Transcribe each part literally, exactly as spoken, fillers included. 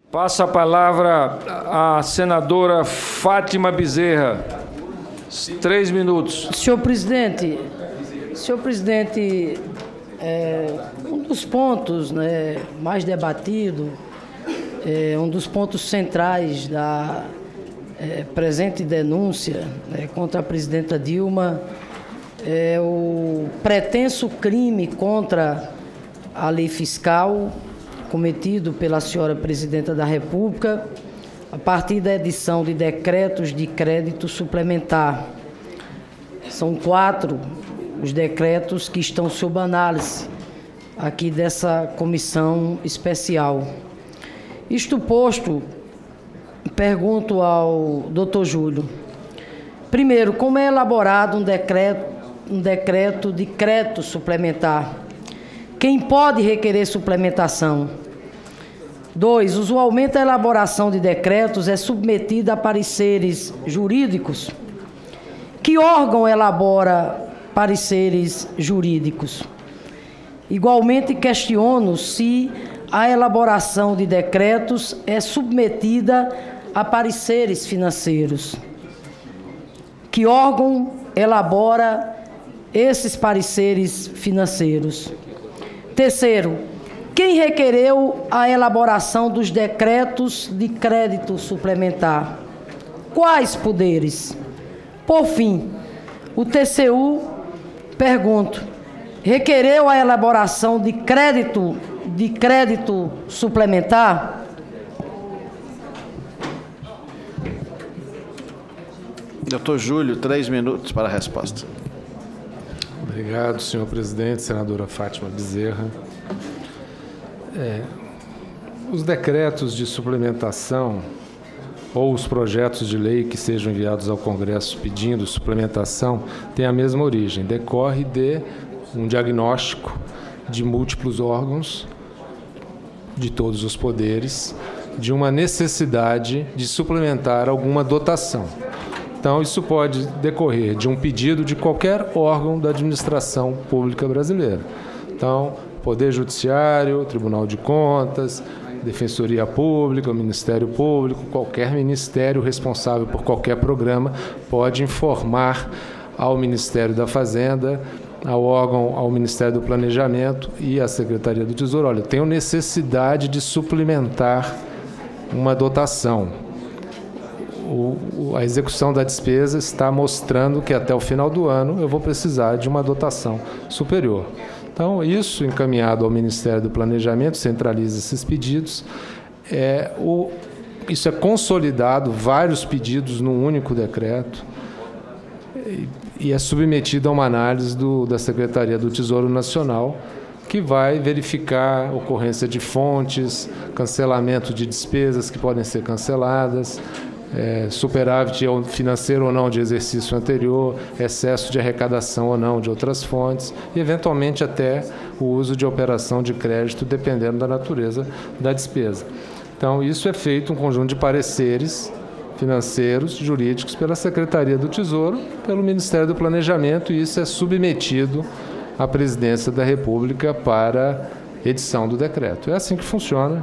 Passa a palavra à senadora Fátima Bezerra. Três minutos. Senhor presidente, senhor presidente, é, um dos pontos, né, mais debatido, é, um dos pontos centrais da é, presente denúncia, né, contra a presidenta Dilma é o pretenso crime contra a lei fiscal cometido pela senhora presidenta da República a partir da edição de decretos de crédito suplementar. São quatro os decretos que estão sob análise aqui dessa comissão especial. Isto posto, pergunto ao doutor Júlio, primeiro, como é elaborado um decreto, um decreto de crédito suplementar? Quem pode requerer suplementação? Dois, usualmente a elaboração de decretos é submetida a pareceres jurídicos. Que órgão elabora pareceres jurídicos? Igualmente questiono se a elaboração de decretos é submetida a pareceres financeiros. Que órgão elabora esses pareceres financeiros? Terceiro, quem requereu a elaboração dos decretos de crédito suplementar? Quais poderes? Por fim, o T C U, pergunto, requereu a elaboração de crédito, de crédito suplementar? Doutor Júlio, três minutos para a resposta. Obrigado, senhor presidente, senadora Fátima Bezerra. É, os decretos de suplementação ou os projetos de lei que sejam enviados ao Congresso pedindo suplementação têm a mesma origem, decorre de um diagnóstico de múltiplos órgãos, de todos os poderes, de uma necessidade de suplementar alguma dotação. Então, isso pode decorrer de um pedido de qualquer órgão da administração pública brasileira. Então, Poder Judiciário, Tribunal de Contas, Defensoria Pública, o Ministério Público, qualquer ministério responsável por qualquer programa pode informar ao Ministério da Fazenda, ao órgão, ao Ministério do Planejamento e à Secretaria do Tesouro. Olha, tenho necessidade de suplementar uma dotação. O, a execução da despesa está mostrando que até o final do ano eu vou precisar de uma dotação superior. Então, isso encaminhado ao Ministério do Planejamento, centraliza esses pedidos. É, o, isso é consolidado, vários pedidos num único decreto, e, e é submetido a uma análise do, da Secretaria do Tesouro Nacional, que vai verificar ocorrência de fontes, cancelamento de despesas que podem ser canceladas, É, superávit financeiro ou não de exercício anterior, excesso de arrecadação ou não de outras fontes e, eventualmente, até o uso de operação de crédito, dependendo da natureza da despesa. Então, isso é feito um conjunto de pareceres financeiros, jurídicos, pela Secretaria do Tesouro, pelo Ministério do Planejamento, e isso é submetido à Presidência da República para edição do decreto. É assim que funciona.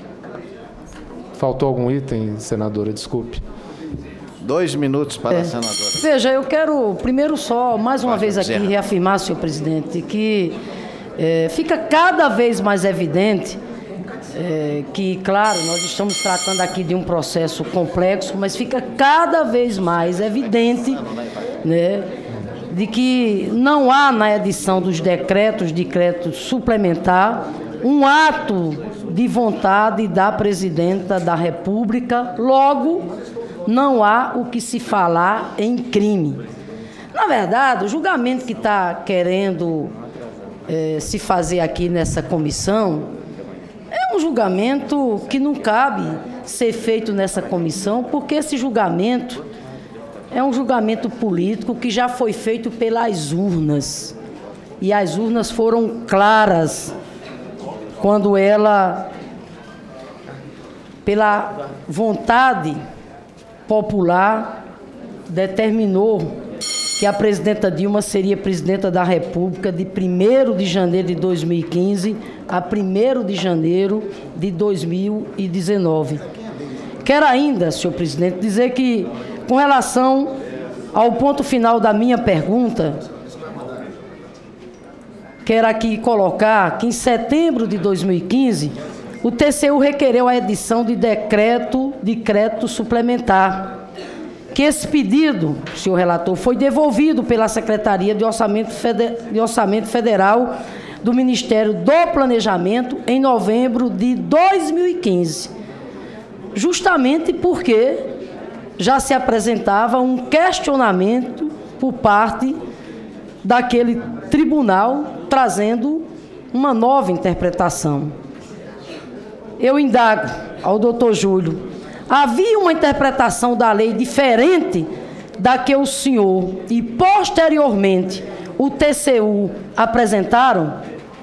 Faltou algum item, senadora? Desculpe. Dois minutos para é. a senadora. Veja, eu quero primeiro só, mais uma Pode vez aqui, dizer. reafirmar, senhor presidente, que é, fica cada vez mais evidente é, que, claro, nós estamos tratando aqui de um processo complexo, mas fica cada vez mais evidente, né, de que não há na edição dos decretos de crédito suplementar um ato de vontade da presidenta da República, logo não há o que se falar em crime. Na verdade, o julgamento que está querendo eh, se fazer aqui nessa comissão é um julgamento que não cabe ser feito nessa comissão, porque esse julgamento é um julgamento político que já foi feito pelas urnas. E as urnas foram claras quando ela, pela vontade popular, determinou que a presidenta Dilma seria presidenta da República de primeiro de janeiro de dois mil e quinze a primeiro de janeiro de dois mil e dezenove. Quero ainda, senhor presidente, dizer que, com relação ao ponto final da minha pergunta, quero aqui colocar que, em setembro de dois mil e quinze, o T C U requereu a edição de decreto, decreto suplementar, que esse pedido, senhor relator, foi devolvido pela Secretaria de Orçamento, Feder- de Orçamento Federal do Ministério do Planejamento em novembro de dois mil e quinze, justamente porque já se apresentava um questionamento por parte daquele tribunal trazendo uma nova interpretação. Eu indago ao doutor Júlio, havia uma interpretação da lei diferente da que o senhor e, posteriormente, o T C U apresentaram?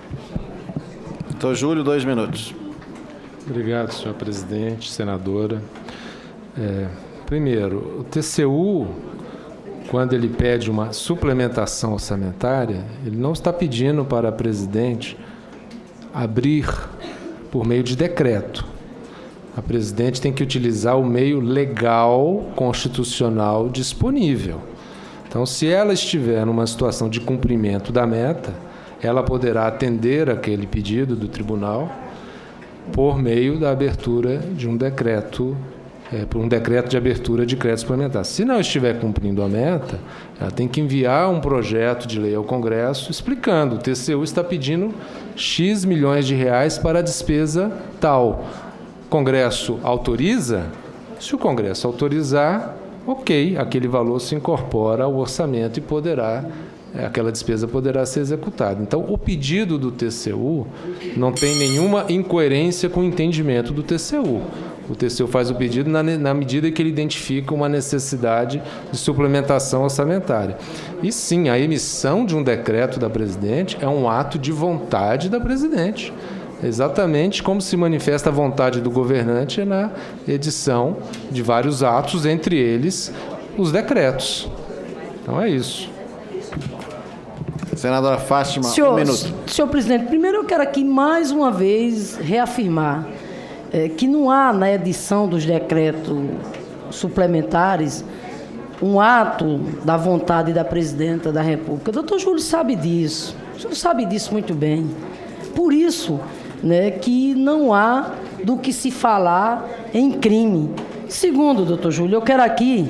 Doutor Júlio, dois minutos. Obrigado, senhor presidente, senadora. É, primeiro, o T C U, quando ele pede uma suplementação orçamentária, ele não está pedindo para a presidente abrir por meio de decreto. A presidente tem que utilizar o meio legal, constitucional disponível. Então, se ela estiver numa situação de cumprimento da meta, ela poderá atender aquele pedido do tribunal por meio da abertura de um decreto, é, por um decreto de abertura de crédito suplementar. Se não estiver cumprindo a meta, ela tem que enviar um projeto de lei ao Congresso explicando: o T C U está pedindo X milhões de reais para a despesa tal. O Congresso autoriza? Se o Congresso autorizar, ok, aquele valor se incorpora ao orçamento e poderá, aquela despesa poderá ser executada. Então, o pedido do T C U não tem nenhuma incoerência com o entendimento do T C U. O T C U faz o pedido na, na medida que ele identifica uma necessidade de suplementação orçamentária. E sim, a emissão de um decreto da presidente é um ato de vontade da presidente. Exatamente como se manifesta a vontade do governante na edição de vários atos, entre eles os decretos. Então é isso. Senadora Fátima, senhor, um minuto. Senhor presidente, primeiro eu quero aqui mais uma vez reafirmar é, que não há na edição dos decretos suplementares um ato da vontade da presidenta da República. O doutor Júlio sabe disso, o senhor sabe disso muito bem. Por isso, né, que não há do que se falar em crime. Segundo, doutor Júlio, eu quero aqui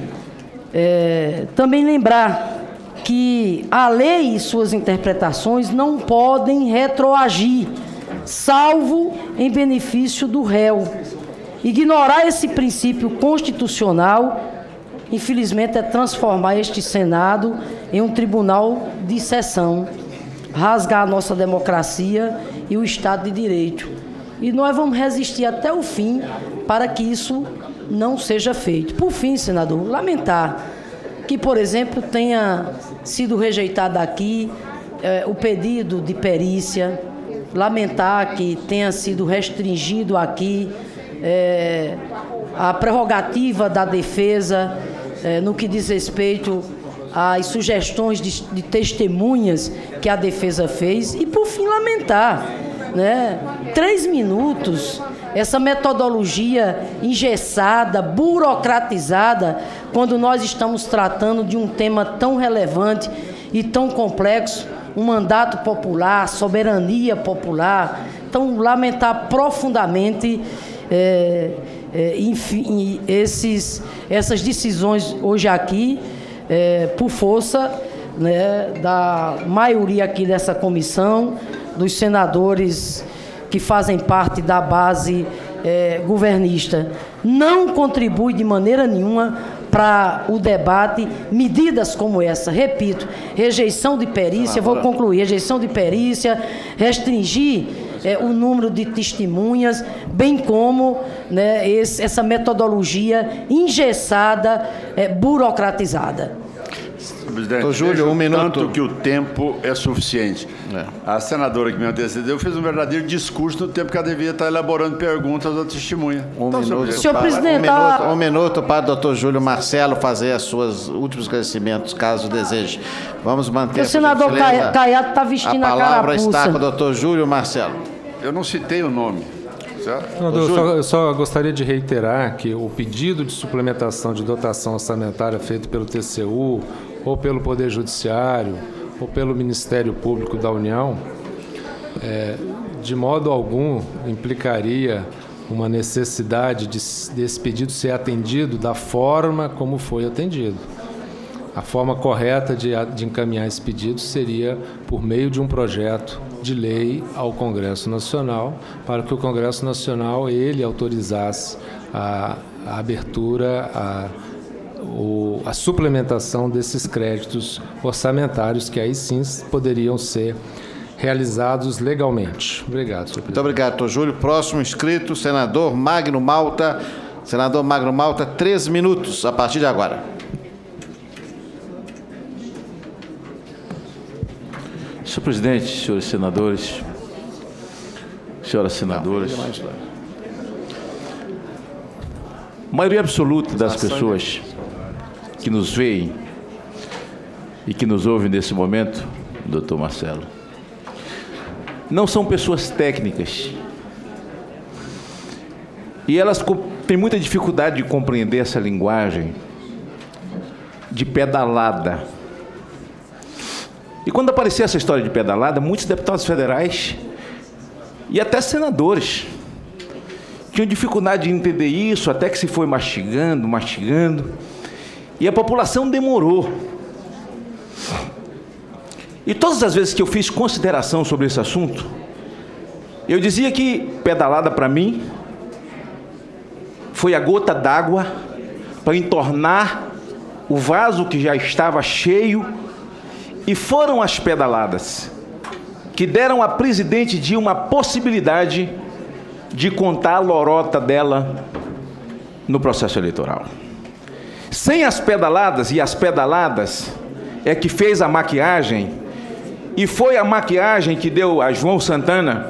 é, também lembrar que a lei e suas interpretações não podem retroagir, salvo em benefício do réu. Ignorar esse princípio constitucional, infelizmente, é transformar este Senado em um tribunal de exceção, rasgar a nossa democracia e o Estado de Direito. E nós vamos resistir até o fim para que isso não seja feito. Por fim, senador, lamentar que, por exemplo, tenha sido rejeitado aqui eh, o pedido de perícia, lamentar que tenha sido restringido aqui eh, a prerrogativa da defesa eh, no que diz respeito às sugestões de, de testemunhas que a defesa fez. E, por fim, lamentar, né, três minutos, essa metodologia engessada, burocratizada, quando nós estamos tratando de um tema tão relevante e tão complexo, um mandato popular, soberania popular. Então, lamentar profundamente é, é, enfim, esses, essas decisões hoje aqui, é, por força, né, da maioria aqui dessa comissão, dos senadores que fazem parte da base é, governista. Não contribui de maneira nenhuma para o debate medidas como essa. Repito, rejeição de perícia, vou concluir, rejeição de perícia, restringir é, o número de testemunhas, bem como, né, esse, essa metodologia engessada, é, burocratizada. Presidente, Doutor Júlio, um minuto. Tanto que o tempo é suficiente. É. A senadora que me antecedeu fez um verdadeiro discurso no tempo que ela devia estar elaborando perguntas à testemunha. Um então, minuto, senhor para, presidente, um, minuto, a... um minuto para o doutor Júlio Marcelo fazer os seus últimos esclarecimentos, caso deseje. Vamos manter o senador Caiado está vestindo a, a carapuça. A palavra está com o doutor Júlio Marcelo. Eu não citei o nome. Não, eu, só, eu só gostaria de reiterar que o pedido de suplementação de dotação orçamentária feito pelo T C U, ou pelo Poder Judiciário, ou pelo Ministério Público da União, é, de modo algum implicaria uma necessidade de, desse pedido ser atendido da forma como foi atendido. A forma correta de, de encaminhar esse pedido seria por meio de um projeto de lei ao Congresso Nacional, para que o Congresso Nacional ele autorizasse a, a abertura, a, o, a suplementação desses créditos orçamentários, que aí sim poderiam ser realizados legalmente. Obrigado, senhor presidente. Muito obrigado, doutor Júlio. Próximo inscrito, senador Magno Malta. Senador Magno Malta, três minutos a partir de agora. Senhor presidente, senhores senadores, senhoras senadoras, a maioria absoluta das pessoas que nos veem e que nos ouvem nesse momento, doutor Marcelo, não são pessoas técnicas. E elas têm muita dificuldade de compreender essa linguagem de pedalada. E quando aparecia essa história de pedalada, muitos deputados federais e até senadores tinham dificuldade de entender isso, até que se foi mastigando, mastigando, e a população demorou. E todas as vezes que eu fiz consideração sobre esse assunto, eu dizia que pedalada para mim foi a gota d'água para entornar o vaso que já estava cheio. E foram as pedaladas que deram à presidente Dilma a possibilidade de contar a lorota dela no processo eleitoral. Sem as pedaladas, e as pedaladas é que fez a maquiagem, e foi a maquiagem que deu a João Santana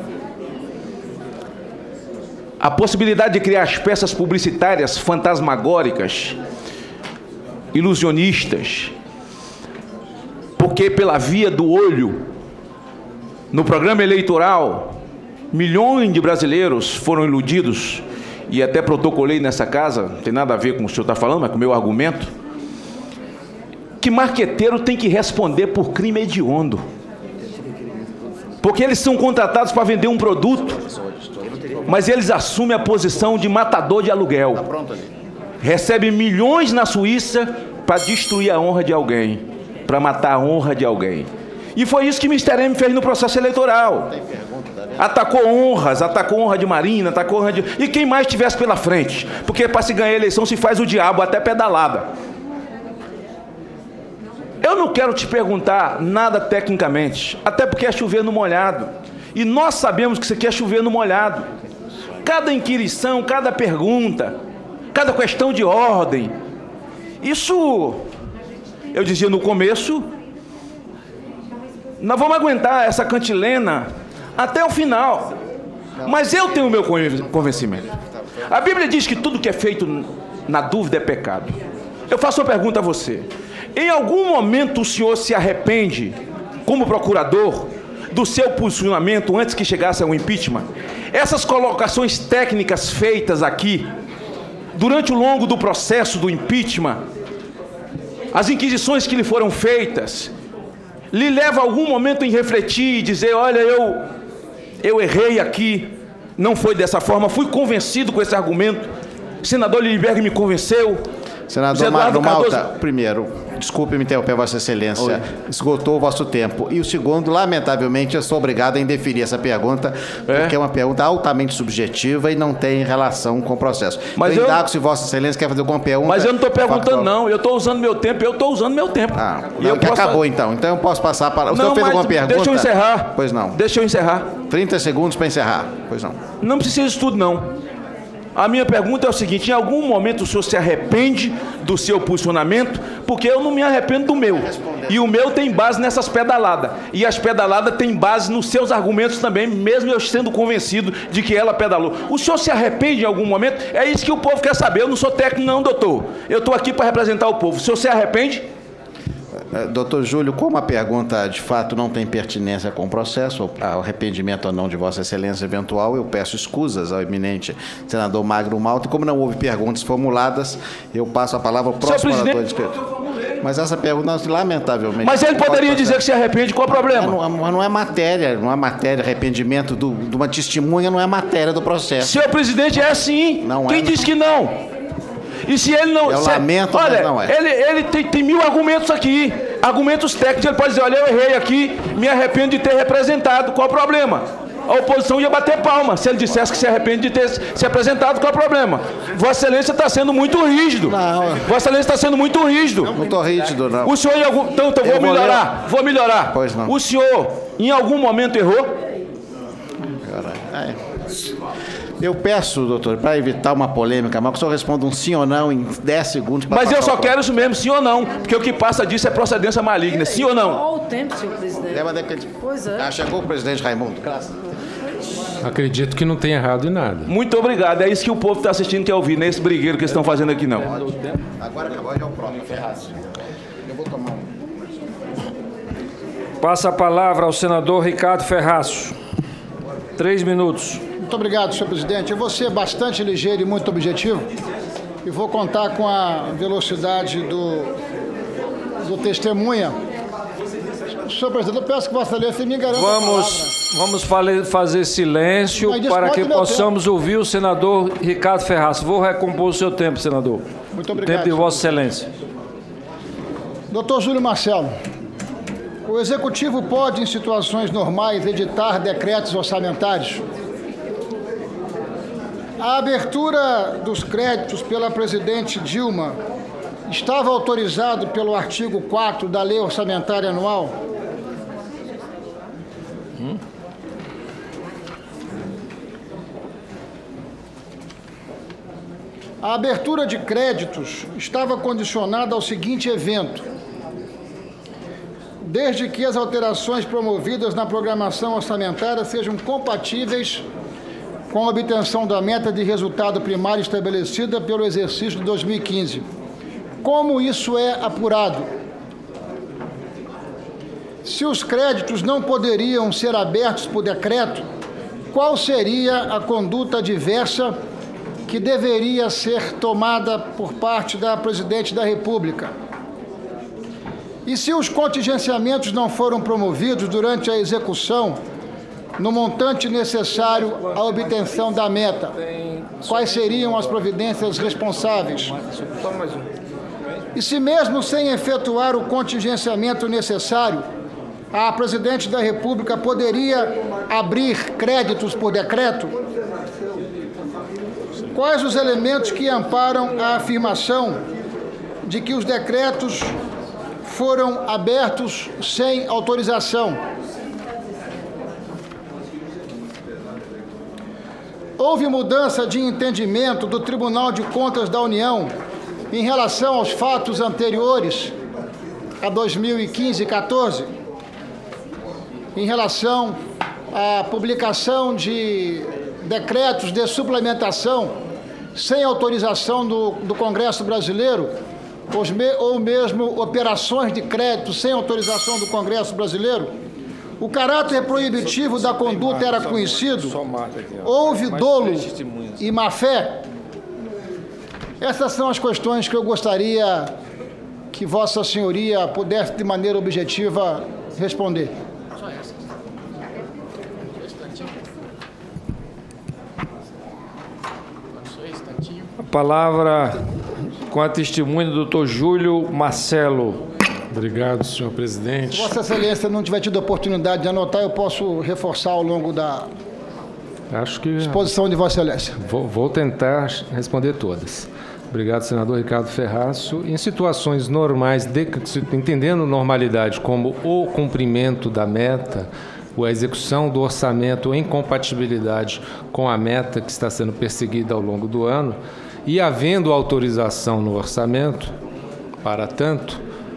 a possibilidade de criar as peças publicitárias fantasmagóricas, ilusionistas, porque pela via do olho, no programa eleitoral, milhões de brasileiros foram iludidos, e até protocolei nessa casa, não tem nada a ver com o que o senhor está falando, mas com o meu argumento, que marqueteiro tem que responder por crime hediondo, porque eles são contratados para vender um produto, mas eles assumem a posição de matador de aluguel, recebem milhões na Suíça para destruir a honra de alguém, para matar a honra de alguém. E foi isso que o Ministério M fez no processo eleitoral. Atacou honras, atacou honra de Marina, atacou honra de... E quem mais tivesse pela frente. Porque para se ganhar a eleição se faz o diabo, até pedalada. Eu não quero te perguntar nada tecnicamente, até porque é chover no molhado. E nós sabemos que isso aqui é chover no molhado. Cada inquirição, cada pergunta, cada questão de ordem, isso... Eu dizia no começo, nós vamos aguentar essa cantilena até o final. Mas eu tenho o meu convencimento. A Bíblia diz que tudo que é feito na dúvida é pecado. Eu faço uma pergunta a você. Em algum momento o senhor se arrepende, como procurador, do seu posicionamento antes que chegasse ao impeachment? Essas colocações técnicas feitas aqui, durante o longo do processo do impeachment, as inquisições que lhe foram feitas, lhe leva a algum momento em refletir e dizer, olha, eu, eu errei aqui, não foi dessa forma, fui convencido com esse argumento, o senador Liliberg me convenceu. Senador Magno Malta, primeiro, desculpe me interromper, Vossa Excelência, Oi. esgotou o vosso tempo. E o segundo, lamentavelmente, eu sou obrigado a indeferir essa pergunta, é? porque é uma pergunta altamente subjetiva e não tem relação com o processo. Mas eu indago se Vossa Excelência quer fazer alguma pergunta. Mas eu não estou perguntando, não. Eu estou usando meu tempo, eu estou usando meu tempo. Ah, não, e eu que posso... acabou, então. Então eu posso passar para... O senhor fez alguma pergunta? Deixa eu encerrar. Pois não. Deixa eu encerrar. trinta segundos para encerrar. Pois não. Não precisa disso tudo, não. A minha pergunta é o seguinte: em algum momento o senhor se arrepende do seu posicionamento? Porque eu não me arrependo do meu. E o meu tem base nessas pedaladas. E as pedaladas têm base nos seus argumentos também, mesmo eu sendo convencido de que ela pedalou. O senhor se arrepende em algum momento? É isso que o povo quer saber. Eu não sou técnico não, doutor. Eu estou aqui para representar o povo. O senhor se arrepende? Doutor Júlio, como a pergunta de fato não tem pertinência com o processo, ao arrependimento ou não de Vossa Excelência eventual, eu peço escusas ao eminente senador Magno Malta, e como não houve perguntas formuladas, eu passo a palavra ao próximo orador inscrito. Mas essa pergunta, lamentavelmente... Mas ele poderia dizer que se arrepende, qual o problema? Não, não é matéria, não é matéria, arrependimento do, de uma testemunha não é matéria do processo. Senhor presidente, é assim. Não Quem é, disse que não? E se ele não... Eu se, lamento, olha, mas não é. Ele, ele tem, tem mil argumentos aqui, argumentos técnicos. Ele pode dizer: olha, eu errei aqui, me arrependo de ter representado. Qual o problema? A oposição ia bater palma se ele dissesse que se arrepende de ter se apresentado. Qual o problema? Vossa Excelência está sendo muito rígido. Não. Vossa Excelência está sendo muito rígido. Não estou rígido, não. O senhor em algum... Então, então vou melhorar. Vou melhorar. Pois não. O senhor, em algum momento, errou? É. Eu peço, doutor, para evitar uma polêmica, mas que o senhor responda um sim ou não em dez segundos. Mas eu só quero isso mesmo, sim ou não, porque o que passa disso é procedência maligna, sim ou não? Qual o tempo, senhor presidente? Pois é. Ah, chegou o presidente Raimundo. Acredito que não tem errado em nada. Muito obrigado, é isso que o povo está assistindo, quer ouvir, não é esse brigueiro que eles estão fazendo aqui, não. Agora acabou, já é o próximo, Ferraz. Eu vou tomar um. Passa a palavra ao senador Ricardo Ferraz. Três minutos. Muito obrigado, senhor presidente. Eu vou ser bastante ligeiro e muito objetivo e vou contar com a velocidade do, do testemunha. Senhor presidente, eu peço que Vossa Excelência me garanta Vamos, vamos fale, fazer silêncio para que possamos tempo. ouvir o senador Ricardo Ferraz. Vou recompor o seu tempo, senador. Muito obrigado. O tempo de Vossa Excelência. Doutor Júlio Marcelo, o Executivo pode, em situações normais, editar decretos orçamentários? A abertura dos créditos pela presidente Dilma estava autorizado pelo artigo quatro da Lei Orçamentária Anual? Hum? A abertura de créditos estava condicionada ao seguinte evento: desde que as alterações promovidas na programação orçamentária sejam compatíveis com a obtenção da meta de resultado primário estabelecida pelo exercício de dois mil e quinze. Como isso é apurado? Se os créditos não poderiam ser abertos por decreto, qual seria a conduta diversa que deveria ser tomada por parte da Presidente da República? E se os contingenciamentos não foram promovidos durante a execução no montante necessário à obtenção da meta, quais seriam as providências responsáveis? E se mesmo sem efetuar o contingenciamento necessário, a Presidente da República poderia abrir créditos por decreto? Quais os elementos que amparam a afirmação de que os decretos foram abertos sem autorização? Houve mudança de entendimento do Tribunal de Contas da União em relação aos fatos anteriores a dois mil e quinze e quatorze, em relação à publicação de decretos de suplementação sem autorização do, do Congresso Brasileiro, ou, me, ou mesmo operações de crédito sem autorização do Congresso Brasileiro? O caráter proibitivo da conduta era conhecido? Houve dolo e má-fé? Essas são as questões que eu gostaria que Vossa Senhoria pudesse, de maneira objetiva, responder. A palavra com a testemunha do doutor Júlio Marcelo. Obrigado, senhor presidente. Se Vossa Excelência não tiver tido a oportunidade de anotar, eu posso reforçar ao longo da Acho que exposição de Vossa Excelência. Vou, vou tentar responder todas. Obrigado, senador Ricardo Ferraço. Em situações normais, de, entendendo normalidade como o cumprimento da meta, a execução do orçamento em compatibilidade com a meta que está sendo perseguida ao longo do ano, e havendo autorização no orçamento para tanto,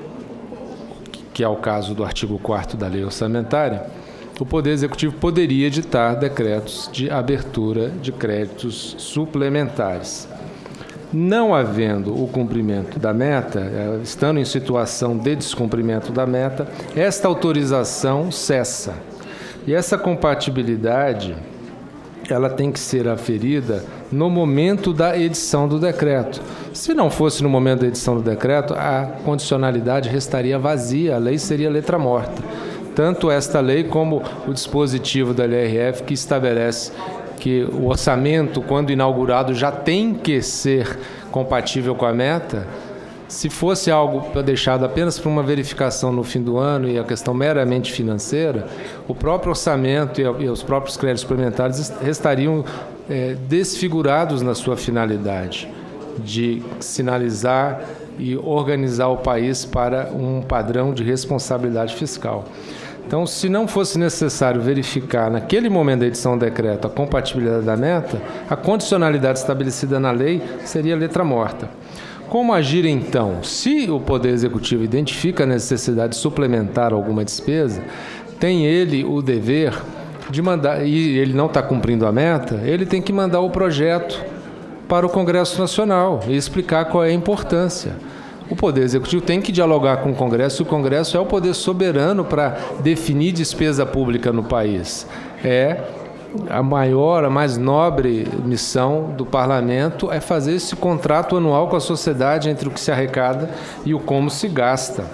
que é o caso do artigo quarto da Lei Orçamentária, o Poder Executivo poderia editar decretos de abertura de créditos suplementares. Não havendo o cumprimento da meta, estando em situação de descumprimento da meta, esta autorização cessa. E essa compatibilidade, ela tem que ser aferida no momento da edição do decreto. Se não fosse no momento da edição do decreto, a condicionalidade restaria vazia, a lei seria letra morta. Tanto esta lei como o dispositivo da L R F que estabelece que o orçamento, quando inaugurado, já tem que ser compatível com a meta. Se fosse algo deixado apenas para uma verificação no fim do ano e a questão meramente financeira, o próprio orçamento e os próprios créditos suplementares estariam é, desfigurados na sua finalidade de sinalizar e organizar o país para um padrão de responsabilidade fiscal. Então, se não fosse necessário verificar naquele momento da edição do decreto a compatibilidade da meta, a condicionalidade estabelecida na lei seria letra morta. Como agir então? Se o Poder Executivo identifica a necessidade de suplementar alguma despesa, tem ele o dever de mandar, e ele não está cumprindo a meta, ele tem que mandar o projeto para o Congresso Nacional e explicar qual é a importância. O Poder Executivo tem que dialogar com o Congresso, e o Congresso é o poder soberano para definir despesa pública no país. É a maior, a mais nobre missão do Parlamento é fazer esse contrato anual com a sociedade entre o que se arrecada e o como se gasta.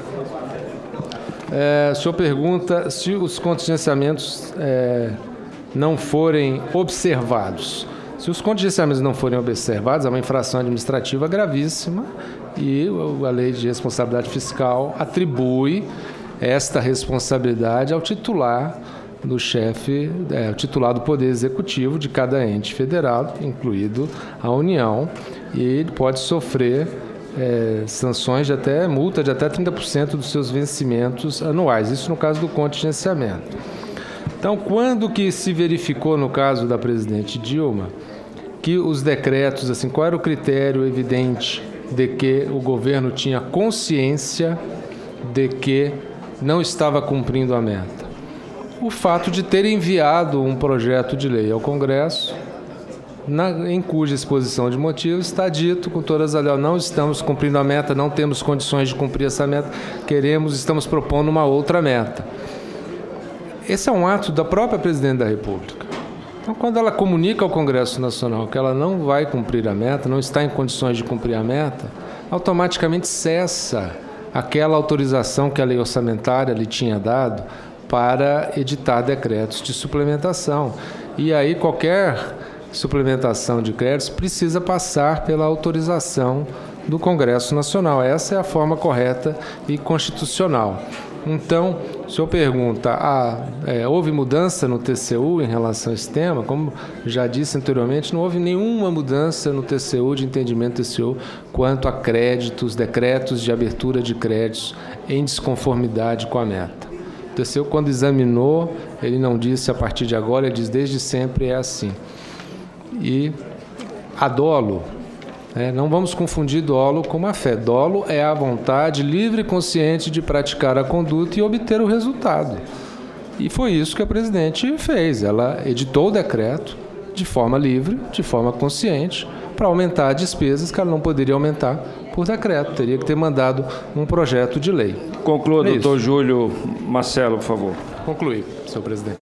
É, o senhor pergunta se os contingenciamentos é, não forem observados. Se os contingenciamentos não forem observados, é uma infração administrativa gravíssima e a Lei de Responsabilidade Fiscal atribui esta responsabilidade ao titular do chefe, é, o titular do Poder Executivo de cada ente federado, incluído a União, e ele pode sofrer é, sanções de até, multa de até trinta por cento dos seus vencimentos anuais, isso no caso do contingenciamento. Então, quando que se verificou no caso da presidente Dilma que os decretos, assim, qual era o critério evidente de que o governo tinha consciência de que não estava cumprindo a meta? O fato de ter enviado um projeto de lei ao Congresso, na, em cuja exposição de motivos está dito com todas as leis, não estamos cumprindo a meta, não temos condições de cumprir essa meta, queremos, estamos propondo uma outra meta. Esse é um ato da própria Presidente da República. Então, quando ela comunica ao Congresso Nacional que ela não vai cumprir a meta, não está em condições de cumprir a meta, automaticamente cessa aquela autorização que a lei orçamentária lhe tinha dado para editar decretos de suplementação. E aí qualquer suplementação de créditos precisa passar pela autorização do Congresso Nacional. Essa é a forma correta e constitucional. Então, o senhor pergunta, ah, é, houve mudança no T C U em relação a esse tema? Como já disse anteriormente, não houve nenhuma mudança no T C U, de entendimento do T C U, quanto a créditos, decretos de abertura de créditos em desconformidade com a meta. O T C U, quando examinou, ele não disse a partir de agora, ele diz desde sempre é assim. E a dolo, É, não vamos confundir dolo com a fé. Dolo é a vontade livre e consciente de praticar a conduta e obter o resultado. E foi isso que a presidente fez. Ela editou o decreto de forma livre, de forma consciente, para aumentar despesas que ela não poderia aumentar por decreto. Teria que ter mandado um projeto de lei. Conclua, é doutor Júlio Marcelo, por favor. Concluí, senhor presidente.